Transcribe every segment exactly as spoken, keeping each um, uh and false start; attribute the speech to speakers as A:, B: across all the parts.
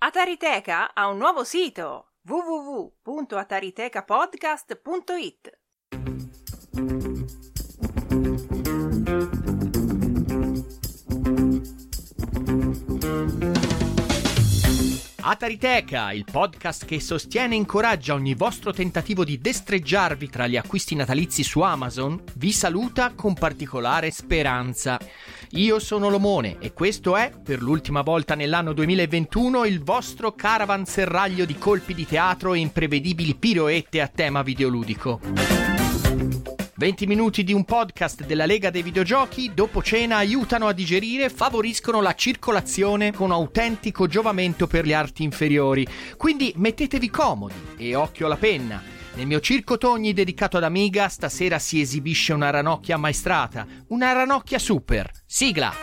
A: Atariteca ha un nuovo sito w w w punto ataritecapodcast punto it.
B: Atariteca, il podcast che sostiene e incoraggia ogni vostro tentativo di destreggiarvi tra gli acquisti natalizi su Amazon, vi saluta con particolare speranza. Io sono Lomone e questo è, per l'ultima volta nell'anno duemilaventuno, il vostro caravanserraglio di colpi di teatro e imprevedibili piroette a tema videoludico. venti minuti di un podcast della Lega dei Videogiochi dopo cena aiutano a digerire e favoriscono la circolazione con autentico giovamento per le arti inferiori. Quindi mettetevi comodi e occhio alla penna. Nel mio circo Togni dedicato ad Amiga stasera si esibisce una ranocchia ammaestrata, una ranocchia super. Sigla!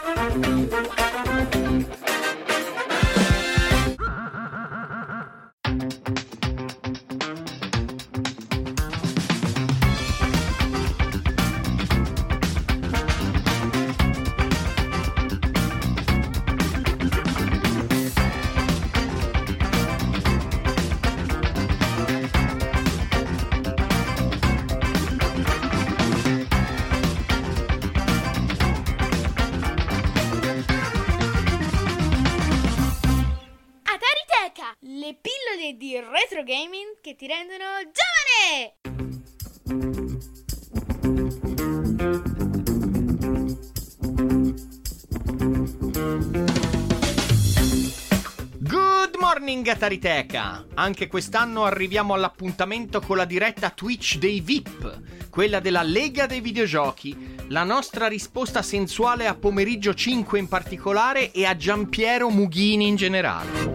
C: Le pillole di retro gaming che ti rendono giovane!
B: Good morning Atariteca! Anche quest'anno arriviamo all'appuntamento con la diretta Twitch dei V I P, quella della Lega dei Videogiochi, la nostra risposta sensuale a Pomeriggio cinque in particolare e a Giampiero Mughini in generale.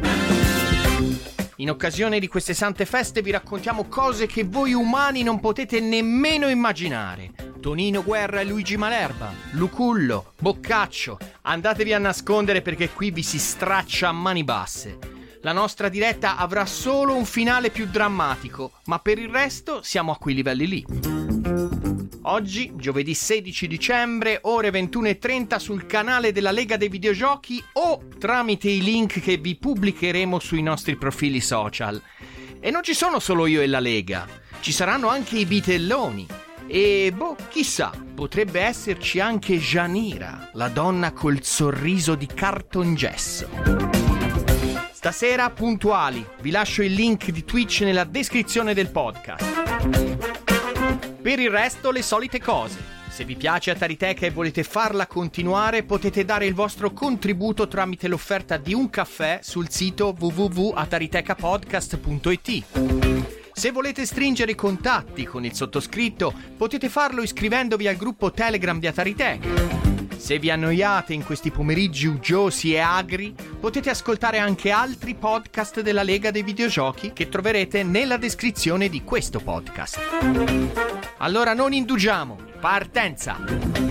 B: In occasione di queste sante feste vi raccontiamo cose che voi umani non potete nemmeno immaginare. Tonino Guerra e Luigi Malerba, Lucullo, Boccaccio, andatevi a nascondere perché qui vi si straccia a mani basse. La nostra diretta avrà solo un finale più drammatico, ma per il resto siamo a quei livelli lì. Oggi, giovedì sedici dicembre, ore ventuno e trenta sul canale della Lega dei Videogiochi o tramite i link che vi pubblicheremo sui nostri profili social. E non ci sono solo io e la Lega, ci saranno anche i bitelloni. E boh, chissà, potrebbe esserci anche Janira, la donna col sorriso di cartongesso. Stasera puntuali, vi lascio il link di Twitch nella descrizione del podcast. Per il resto le solite cose. Se vi piace Atariteca e volete farla continuare, potete dare il vostro contributo tramite l'offerta di un caffè sul sito w w w punto ataritecapodcast punto it. Se volete stringere i contatti con il sottoscritto, potete farlo iscrivendovi al gruppo Telegram di Atariteca. Se vi annoiate in questi pomeriggi uggiosi e agri, potete ascoltare anche altri podcast della Lega dei Videogiochi che troverete nella descrizione di questo podcast. Allora non indugiamo, partenza!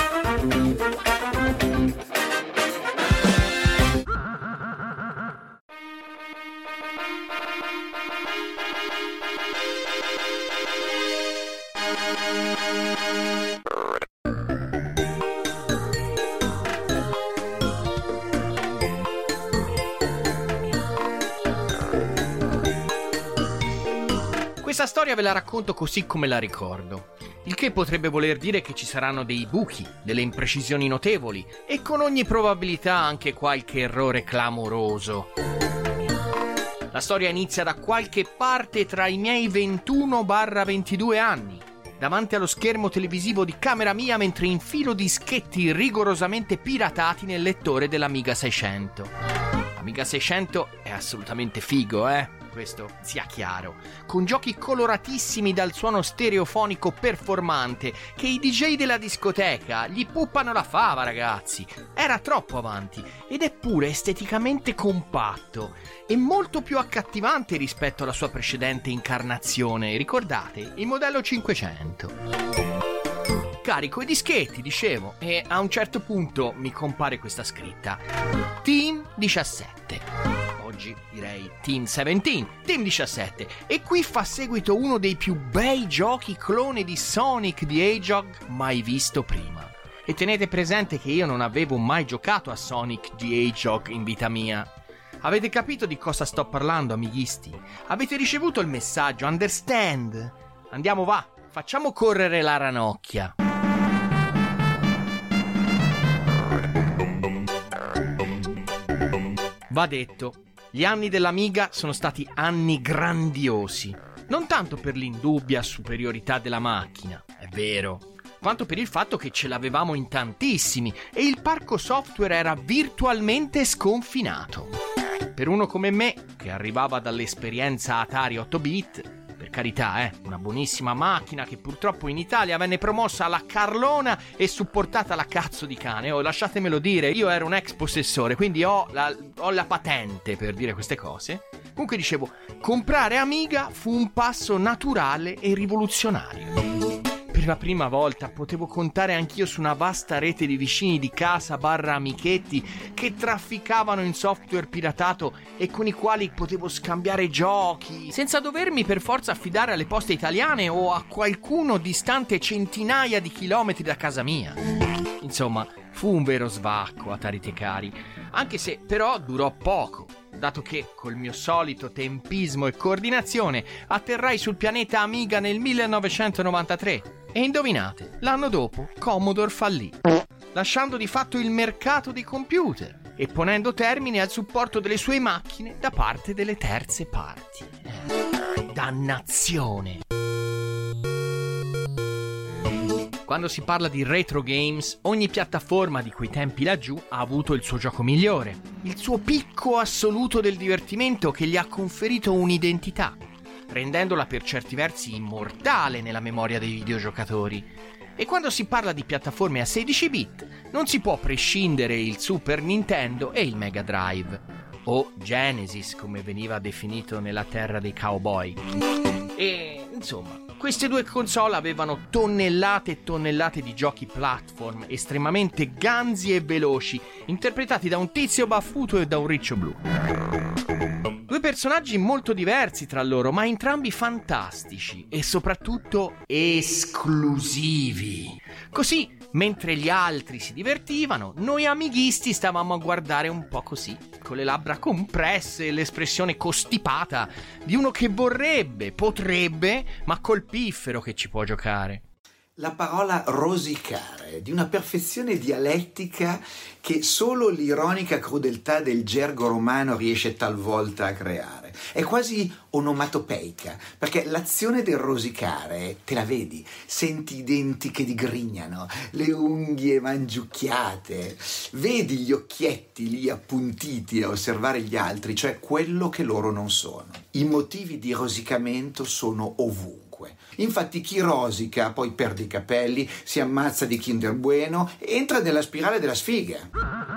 B: Questa storia ve la racconto così come la ricordo, il che potrebbe voler dire che ci saranno dei buchi, delle imprecisioni notevoli e con ogni probabilità anche qualche errore clamoroso. La storia inizia da qualche parte tra i miei ventuno ventidue anni, davanti allo schermo televisivo di camera mia mentre infilo dischetti rigorosamente piratati nel lettore dell'Amiga seicento. Amiga seicento è assolutamente figo, eh? Questo sia chiaro, con giochi coloratissimi dal suono stereofonico performante che i D J della discoteca gli puppano la fava, ragazzi. Era troppo avanti ed è pure esteticamente compatto e molto più accattivante rispetto alla sua precedente incarnazione, ricordate, il modello cinquecento. Carico i dischetti, dicevo, e a un certo punto mi compare questa scritta: Team diciassette. Oggi direi Team diciassette, Team diciassette, e qui fa seguito uno dei più bei giochi clone di Sonic the Hedgehog mai visto prima. E tenete presente che io non avevo mai giocato a Sonic the Hedgehog in vita mia. Avete capito di cosa sto parlando, amighisti? Avete ricevuto il messaggio? Understand? Andiamo, va, facciamo correre la ranocchia. Va detto, gli anni dell'Amiga sono stati anni grandiosi. Non tanto per l'indubbia superiorità della macchina, è vero, quanto per il fatto che ce l'avevamo in tantissimi e il parco software era virtualmente sconfinato. Per uno come me, che arrivava dall'esperienza Atari otto bit, per carità, eh, una buonissima macchina che purtroppo in Italia venne promossa alla Carlona e supportata alla cazzo di cane. Oh, lasciatemelo dire, io ero un ex possessore, quindi ho la, ho la patente per dire queste cose. Comunque dicevo, comprare Amiga fu un passo naturale e rivoluzionario. Per la prima volta potevo contare anch'io su una vasta rete di vicini di casa barra amichetti che trafficavano in software piratato e con i quali potevo scambiare giochi senza dovermi per forza affidare alle poste italiane o a qualcuno distante centinaia di chilometri da casa mia. Insomma, fu un vero svacco, Atari Tecari, anche se però durò poco, dato che col mio solito tempismo e coordinazione atterrai sul pianeta Amiga nel millenovecentonovantatré. E indovinate, l'anno dopo Commodore fallì, lasciando di fatto il mercato dei computer e ponendo termine al supporto delle sue macchine da parte delle terze parti. Eh, dannazione! Quando si parla di retro games, ogni piattaforma di quei tempi laggiù ha avuto il suo gioco migliore, il suo picco assoluto del divertimento che gli ha conferito un'identità, rendendola per certi versi immortale nella memoria dei videogiocatori. E quando si parla di piattaforme a sedici bit, non si può prescindere il Super Nintendo e il Mega Drive, o Genesis come veniva definito nella terra dei cowboy. E insomma, queste due console avevano tonnellate e tonnellate di giochi platform estremamente ganzi e veloci, interpretati da un tizio baffuto e da un riccio blu. Due personaggi molto diversi tra loro, ma entrambi fantastici e soprattutto esclusivi. Così, mentre gli altri si divertivano, noi amighisti stavamo a guardare un po' così, con le labbra compresse e l'espressione costipata di uno che vorrebbe, potrebbe, ma col piffero che ci può giocare.
D: La parola rosicare, di una perfezione dialettica che solo l'ironica crudeltà del gergo romano riesce talvolta a creare. È quasi onomatopeica, perché l'azione del rosicare, te la vedi, senti i denti che digrignano, le unghie mangiucchiate, vedi gli occhietti lì appuntiti a osservare gli altri, cioè quello che loro non sono. I motivi di rosicamento sono ovunque. Infatti chi rosica poi perde i capelli, si ammazza di Kinder Bueno e entra nella spirale della sfiga.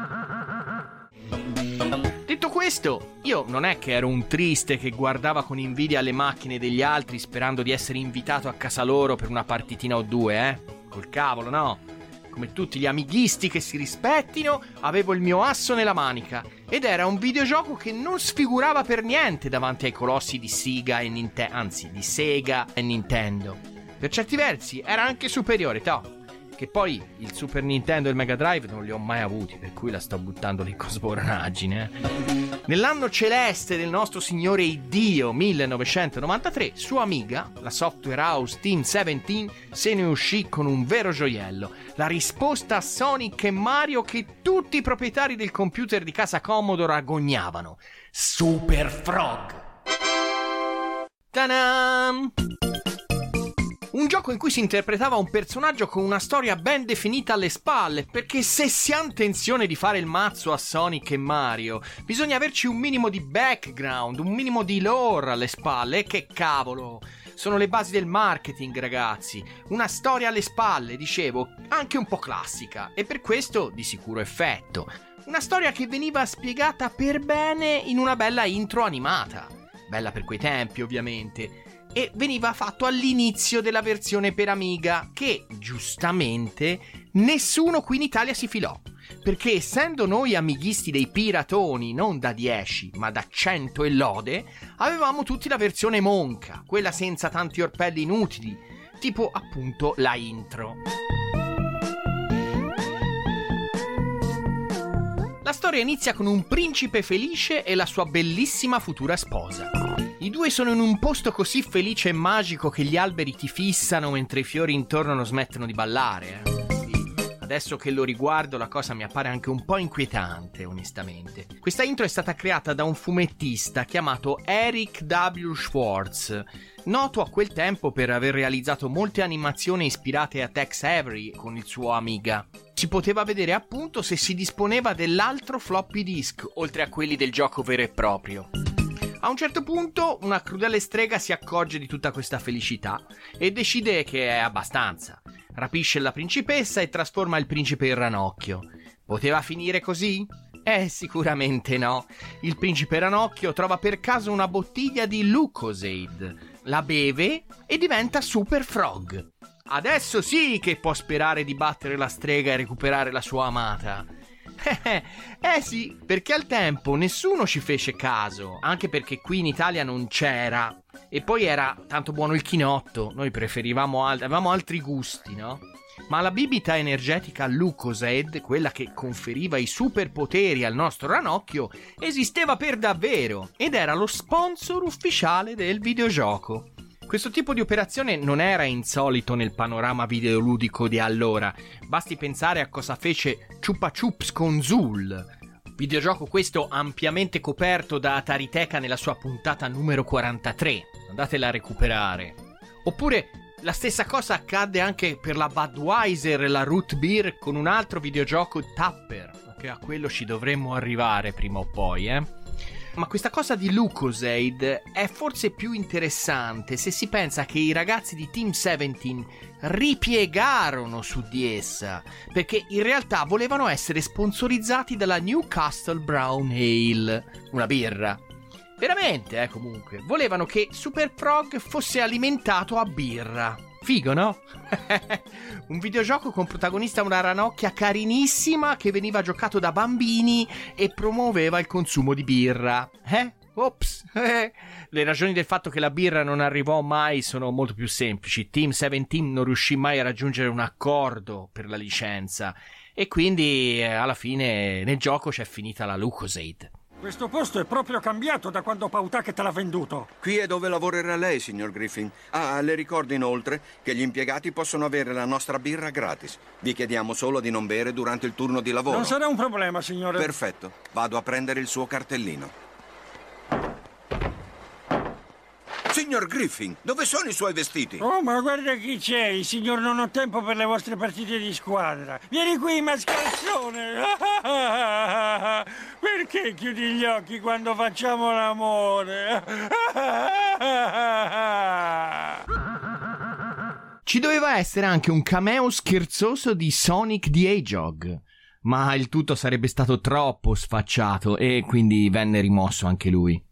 B: Detto questo, io non è che ero un triste che guardava con invidia le macchine degli altri sperando di essere invitato a casa loro per una partitina o due, eh? Col cavolo, no? Come tutti gli amighisti che si rispettino, avevo il mio asso nella manica ed era un videogioco che non sfigurava per niente davanti ai colossi di Sega e Nintendo, anzi di Sega e Nintendo. Per certi versi era anche superiore, toh. Che poi il Super Nintendo e il Mega Drive non li ho mai avuti, per cui la sto buttando lì con sbornaggine. Eh. Nell'anno celeste del nostro signore Iddio millenovecentonovantatré, su Amiga, la software house Team diciassette se ne uscì con un vero gioiello, la risposta a Sonic e Mario che tutti i proprietari del computer di casa Commodore agognavano: Super Frog. Ta-dam! Un gioco in cui si interpretava un personaggio con una storia ben definita alle spalle, perché se si ha intenzione di fare il mazzo a Sonic e Mario, bisogna averci un minimo di background, un minimo di lore alle spalle, e che cavolo! Sono le basi del marketing, ragazzi. Una storia alle spalle, dicevo, anche un po' classica, e per questo di sicuro effetto. Una storia che veniva spiegata per bene in una bella intro animata. Bella per quei tempi, ovviamente. E veniva fatto all'inizio della versione per Amiga, che, giustamente, nessuno qui in Italia si filò. Perché essendo noi amighisti dei piratoni, non da dieci, ma da cento e lode, avevamo tutti la versione monca, quella senza tanti orpelli inutili, tipo appunto la intro. La storia inizia con un principe felice e la sua bellissima futura sposa. I due sono in un posto così felice e magico che gli alberi ti fissano mentre i fiori intorno non smettono di ballare. Eh? Sì. Adesso che lo riguardo la cosa mi appare anche un po' inquietante, onestamente. Questa intro è stata creata da un fumettista chiamato Eric W. Schwartz, noto a quel tempo per aver realizzato molte animazioni ispirate a Tex Avery con il suo Amiga. Si poteva vedere appunto se si disponeva dell'altro floppy disk, oltre a quelli del gioco vero e proprio. A un certo punto una crudele strega si accorge di tutta questa felicità e decide che è abbastanza. Rapisce la principessa e trasforma il principe in ranocchio. Poteva finire così? Eh, sicuramente no. Il principe ranocchio trova per caso una bottiglia di Lucozade, la beve e diventa Super Frog. Adesso sì che può sperare di battere la strega e recuperare la sua amata. Eh sì, perché al tempo nessuno ci fece caso, anche perché qui in Italia non c'era. E poi era tanto buono il chinotto, noi preferivamo, al- avevamo altri gusti, no? Ma la bibita energetica Lucozade, quella che conferiva i superpoteri al nostro ranocchio, esisteva per davvero ed era lo sponsor ufficiale del videogioco. Questo tipo di operazione non era insolito nel panorama videoludico di allora. Basti pensare a cosa fece Chupa Chups con Zool, videogioco questo ampiamente coperto da Atariteka nella sua puntata numero quarantatré. Andatela a recuperare. Oppure la stessa cosa accadde anche per la Budweiser e la Root Beer con un altro videogioco Tapper, che a quello ci dovremmo arrivare prima o poi, eh. Ma questa cosa di Lucozade è forse più interessante se si pensa che i ragazzi di Team diciassette ripiegarono su di essa, perché in realtà volevano essere sponsorizzati dalla Newcastle Brown Ale, una birra. Veramente, eh, comunque. Volevano che Super Frog fosse alimentato a birra. Figo, no? Un videogioco con protagonista una ranocchia carinissima che veniva giocato da bambini e promuoveva il consumo di birra. Eh? Ops! Le ragioni del fatto che la birra non arrivò mai sono molto più semplici. Team diciassette non riuscì mai a raggiungere un accordo per la licenza e quindi eh, alla fine nel gioco c'è finita la Lucozade.
E: Questo posto è proprio cambiato da quando Pautake te l'ha venduto.
F: Qui è dove lavorerà lei, signor Griffin. Ah, le ricordo inoltre che gli impiegati possono avere la nostra birra gratis. Vi chiediamo solo di non bere durante il turno di lavoro.
E: Non sarà un problema, signore.
F: Perfetto. Vado a prendere il suo cartellino. Signor Griffin, dove sono i suoi vestiti?
E: Oh, ma guarda chi c'è, signor, non ho tempo per le vostre partite di squadra. Vieni qui, mascalzone! Perché chiudi gli occhi quando facciamo l'amore?
B: Ci doveva essere anche un cameo scherzoso di Sonic the Hedgehog, ma il tutto sarebbe stato troppo sfacciato e quindi venne rimosso anche lui.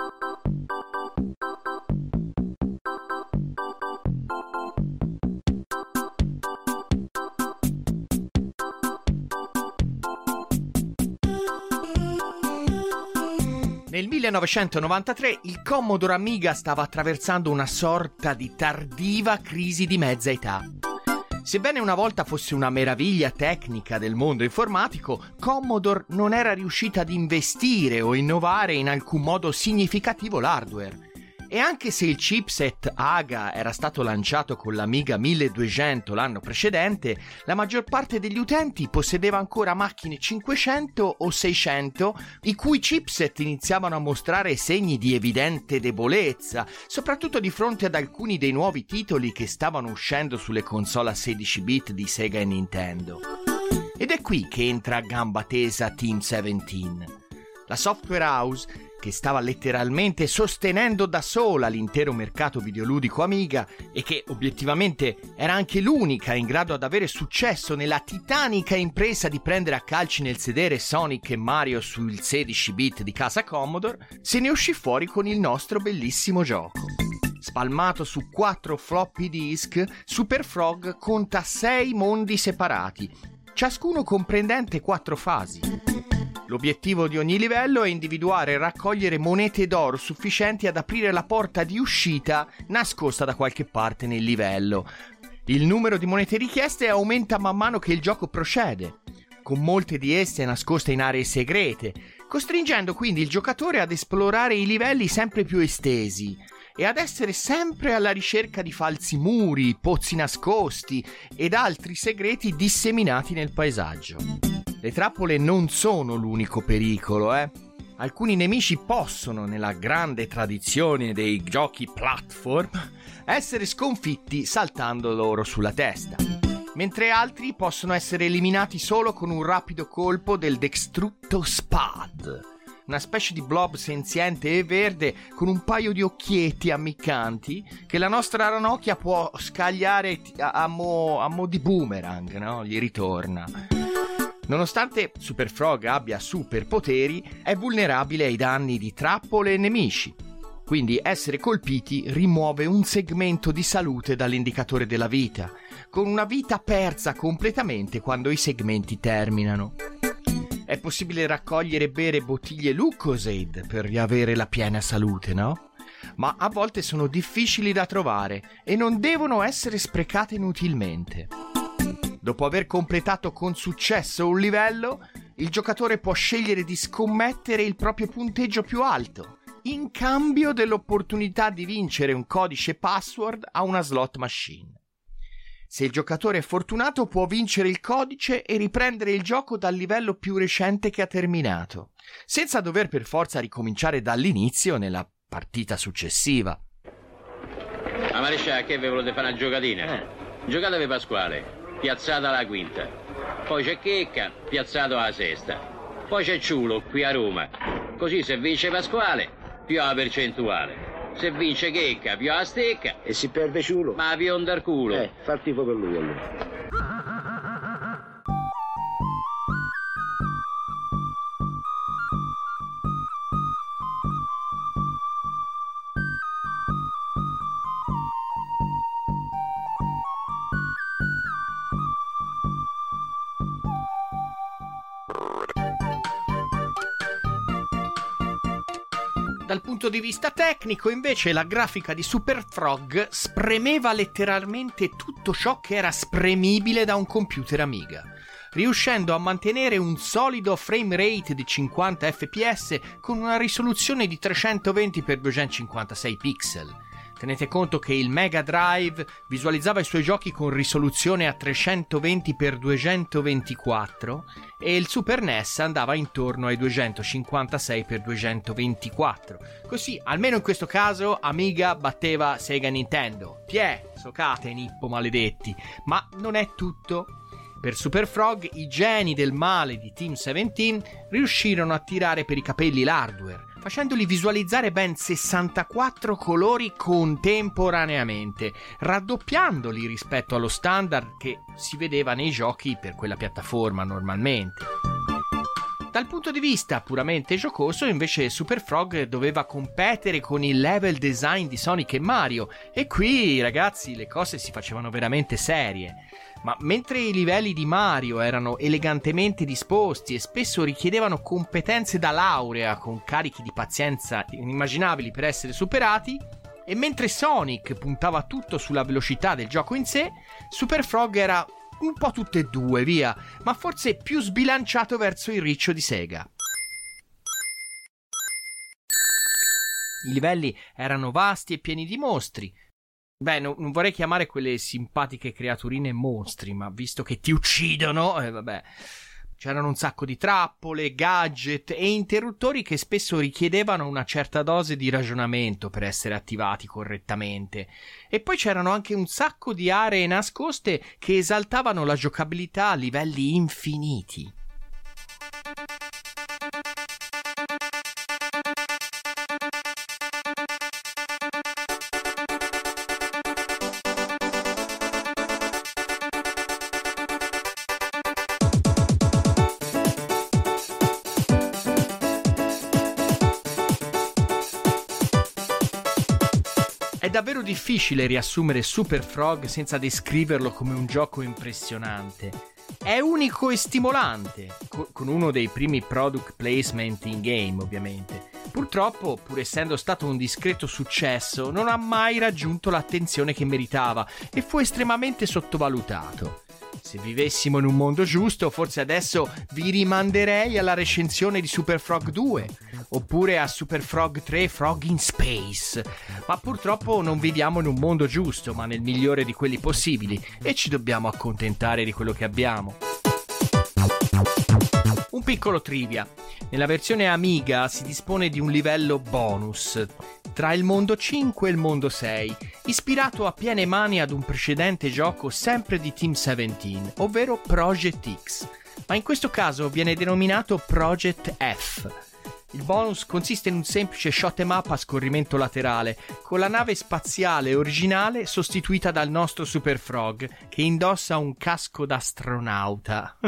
B: Nel millenovecentonovantatré il Commodore Amiga stava attraversando una sorta di tardiva crisi di mezza età. Sebbene una volta fosse una meraviglia tecnica del mondo informatico, Commodore non era riuscita ad investire o innovare in alcun modo significativo l'hardware. E anche se il chipset A G A era stato lanciato con l'Amiga milleduecento l'anno precedente, la maggior parte degli utenti possedeva ancora macchine cinquecento o seicento, i cui chipset iniziavano a mostrare segni di evidente debolezza, soprattutto di fronte ad alcuni dei nuovi titoli che stavano uscendo sulle console a sedici bit di Sega e Nintendo. Ed è qui che entra a gamba tesa Team diciassette. La software house, che stava letteralmente sostenendo da sola l'intero mercato videoludico Amiga e che obiettivamente era anche l'unica in grado ad avere successo nella titanica impresa di prendere a calci nel sedere Sonic e Mario sul sedici bit di casa Commodore, se ne uscì fuori con il nostro bellissimo gioco. Spalmato su quattro floppy disk, Super Frog conta sei mondi separati, ciascuno comprendente quattro fasi. L'obiettivo di ogni livello è individuare e raccogliere monete d'oro sufficienti ad aprire la porta di uscita nascosta da qualche parte nel livello. Il numero di monete richieste aumenta man mano che il gioco procede. con molte di esse nascoste in aree segrete, costringendo quindi il giocatore ad esplorare i livelli sempre più estesi e ad essere sempre alla ricerca di falsi muri, pozzi nascosti ed altri segreti disseminati nel paesaggio. Le trappole non sono l'unico pericolo, eh. Alcuni nemici possono, nella grande tradizione dei giochi platform, essere sconfitti saltando loro sulla testa, mentre altri possono essere eliminati solo con un rapido colpo del Destructo Spad, una specie di blob senziente e verde con un paio di occhietti ammiccanti che la nostra ranocchia può scagliare a, a, mo, a mo di boomerang, no? Gli ritorna. Nonostante Super Frog abbia superpoteri, è vulnerabile ai danni di trappole e nemici. Quindi essere colpiti rimuove un segmento di salute dall'indicatore della vita, con una vita persa completamente quando i segmenti terminano. È possibile raccogliere e bere bottiglie Lucozade per riavere la piena salute, no? Ma a volte sono difficili da trovare e non devono essere sprecate inutilmente. Dopo aver completato con successo un livello, il giocatore può scegliere di scommettere il proprio punteggio più alto, in cambio dell'opportunità di vincere un codice password a una slot machine. Se il giocatore è fortunato può vincere il codice e riprendere il gioco dal livello più recente che ha terminato, senza dover per forza ricominciare dall'inizio nella partita successiva.
G: A maresciallo, che vi volete fare una giocatina? Eh. Giocatevi Pasquale, piazzata alla quinta. Poi c'è Checca, piazzato alla sesta. Poi c'è Ciulo, qui a Roma. Così se vince Pasquale, più la percentuale. Se vince Checca, più la stecca.
H: E si perde Ciulo?
G: Ma pionda al culo.
H: Eh, fa il tifo per lui allora.
B: Dal punto di vista tecnico, invece, la grafica di Super Frog spremeva letteralmente tutto ciò che era spremibile da un computer Amiga, riuscendo a mantenere un solido frame rate di cinquanta effe pi esse con una risoluzione di trecentoventi per duecentocinquantasei pixel. Tenete conto che il Mega Drive visualizzava i suoi giochi con risoluzione a trecentoventi per duecentoventiquattro e il Super N E S andava intorno ai duecentocinquantasei per duecentoventiquattro. Così, almeno in questo caso, Amiga batteva Sega e Nintendo. Tiè, socate nippo maledetti. Ma non è tutto. Per Super Frog, i geni del male di Team diciassette riuscirono a tirare per i capelli l'hardware, facendoli visualizzare ben sessantaquattro colori contemporaneamente, raddoppiandoli rispetto allo standard che si vedeva nei giochi per quella piattaforma normalmente. Dal punto di vista puramente giocoso, invece, Super Frog doveva competere con il level design di Sonic e Mario, e qui, ragazzi, le cose si facevano veramente serie. Ma mentre i livelli di Mario erano elegantemente disposti e spesso richiedevano competenze da laurea con carichi di pazienza inimmaginabili per essere superati, e mentre Sonic puntava tutto sulla velocità del gioco in sé, Super Frog era un po' tutte e due, via, ma forse più sbilanciato verso il riccio di Sega. I livelli erano vasti e pieni di mostri. Beh, no, non vorrei chiamare quelle simpatiche creaturine mostri, ma visto che ti uccidono, eh, vabbè. C'erano un sacco di trappole, gadget e interruttori che spesso richiedevano una certa dose di ragionamento per essere attivati correttamente. E poi c'erano anche un sacco di aree nascoste che esaltavano la giocabilità a livelli infiniti. È davvero difficile riassumere Super Frog senza descriverlo come un gioco impressionante. È unico e stimolante, co- con uno dei primi product placement in game, ovviamente. Purtroppo, pur essendo stato un discreto successo, non ha mai raggiunto l'attenzione che meritava e fu estremamente sottovalutato. Se vivessimo in un mondo giusto, forse adesso vi rimanderei alla recensione di Super Frog due, oppure a Super Frog tre Frog in Space. Ma purtroppo non viviamo in un mondo giusto, ma nel migliore di quelli possibili, e ci dobbiamo accontentare di quello che abbiamo. Un piccolo trivia. Nella versione Amiga si dispone di un livello bonus tra il mondo cinque e il mondo sei, ispirato a piene mani ad un precedente gioco sempre di Team diciassette, ovvero Project X, ma in questo caso viene denominato Project F. Il bonus consiste in un semplice shot 'em up a scorrimento laterale, con la nave spaziale originale sostituita dal nostro Super Frog, che indossa un casco d'astronauta.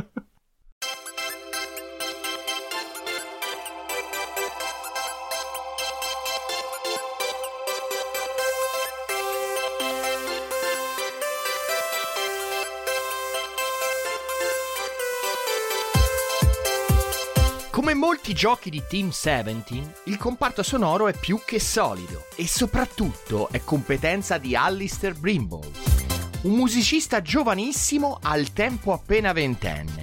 B: Come molti giochi di Team diciassette, il comparto sonoro è più che solido e soprattutto è competenza di Alistair Brimble, un musicista giovanissimo al tempo appena ventenne.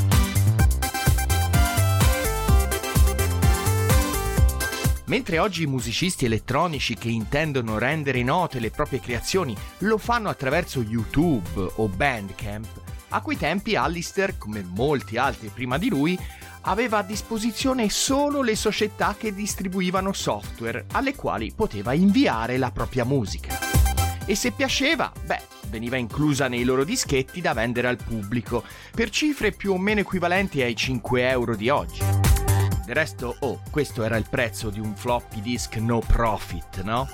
B: Mentre oggi i musicisti elettronici che intendono rendere note le proprie creazioni lo fanno attraverso YouTube o Bandcamp, a quei tempi Alistair, come molti altri prima di lui, aveva a disposizione solo le società che distribuivano software alle quali poteva inviare la propria musica. E se piaceva, beh, veniva inclusa nei loro dischetti da vendere al pubblico, per cifre più o meno equivalenti ai cinque euro di oggi. Del resto, oh, questo era il prezzo di un floppy disk no profit, no?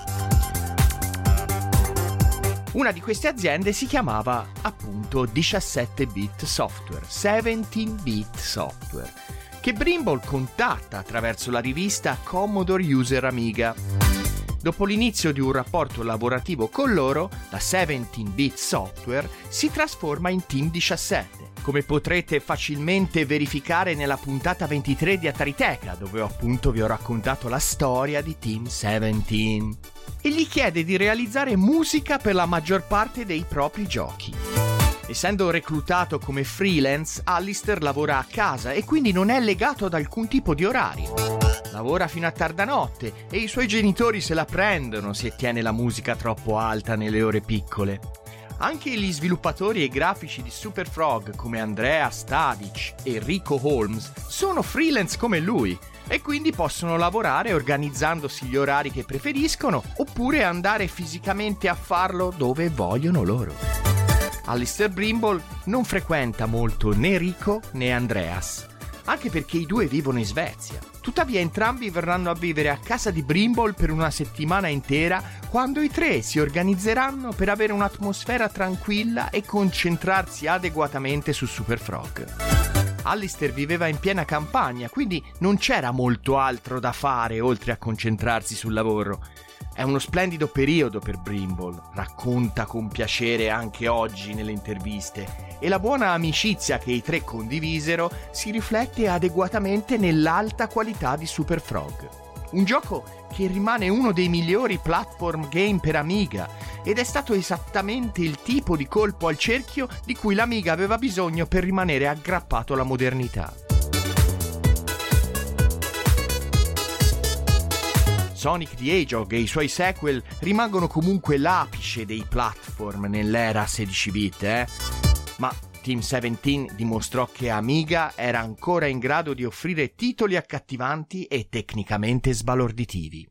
B: Una di queste aziende si chiamava appunto diciassette bit Software, diciassette bit Software, che Brimble contatta attraverso la rivista Commodore User Amiga. Dopo l'inizio di un rapporto lavorativo con loro, la diciassette bit Software si trasforma in Team diciassette, come potrete facilmente verificare nella puntata ventitré di Atariteca, dove appunto vi ho raccontato la storia di Team diciassette. E gli chiede di realizzare musica per la maggior parte dei propri giochi. Essendo reclutato come freelance, Alistair lavora a casa e quindi non è legato ad alcun tipo di orario. Lavora fino a tarda notte e i suoi genitori se la prendono se tiene la musica troppo alta nelle ore piccole. Anche gli sviluppatori e grafici di Super Frog come Andrea Stadic e Rico Holmes sono freelance come lui e quindi possono lavorare organizzandosi gli orari che preferiscono oppure andare fisicamente a farlo dove vogliono loro. Alistair Brimble non frequenta molto né Rico né Andreas, anche perché i due vivono in Svezia. Tuttavia entrambi verranno a vivere a casa di Brimble per una settimana intera quando i tre si organizzeranno per avere un'atmosfera tranquilla e concentrarsi adeguatamente su Super Frog. Alistair viveva in piena campagna, quindi non c'era molto altro da fare oltre a concentrarsi sul lavoro. È uno splendido periodo per Brimble, racconta con piacere anche oggi nelle interviste, e la buona amicizia che i tre condivisero si riflette adeguatamente nell'alta qualità di Super Frog. Un gioco che rimane uno dei migliori platform game per Amiga ed è stato esattamente il tipo di colpo al cerchio di cui l'Amiga aveva bisogno per rimanere aggrappato alla modernità. Sonic the Hedgehog e i suoi sequel rimangono comunque l'apice dei platform nell'era sedici bit, eh? Ma Team diciassette dimostrò che Amiga era ancora in grado di offrire titoli accattivanti e tecnicamente sbalorditivi.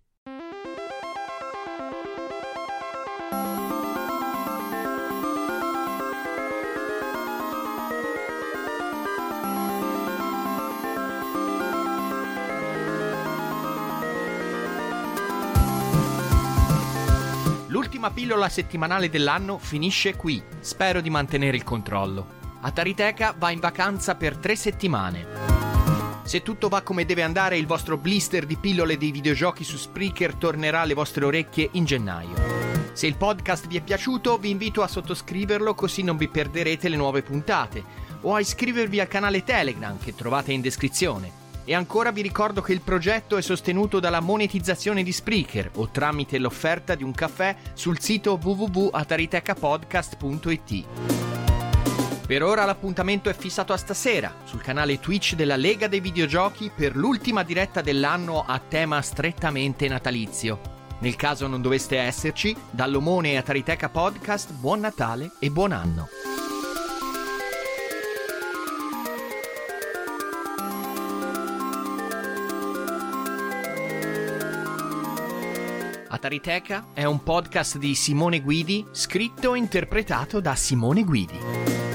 B: L'ultima pillola settimanale dell'anno finisce qui. Spero di mantenere il controllo. Atariteca va in vacanza per tre settimane. Se tutto va come deve andare, il vostro blister di pillole dei videogiochi su Spreaker tornerà alle vostre orecchie in gennaio. Se il podcast vi è piaciuto, vi invito a sottoscriverlo così non vi perderete le nuove puntate, o a iscrivervi al canale Telegram che trovate in descrizione. E ancora vi ricordo che il progetto è sostenuto dalla monetizzazione di Spreaker o tramite l'offerta di un caffè sul sito w w w punto ataritecapodcast punto i t. Per ora l'appuntamento è fissato a stasera, sul canale Twitch della Lega dei Videogiochi per l'ultima diretta dell'anno a tema strettamente natalizio. Nel caso non doveste esserci, dall'Omone e Atariteca Podcast, buon Natale e buon anno. Atariteca è un podcast di Simone Guidi, scritto e interpretato da Simone Guidi.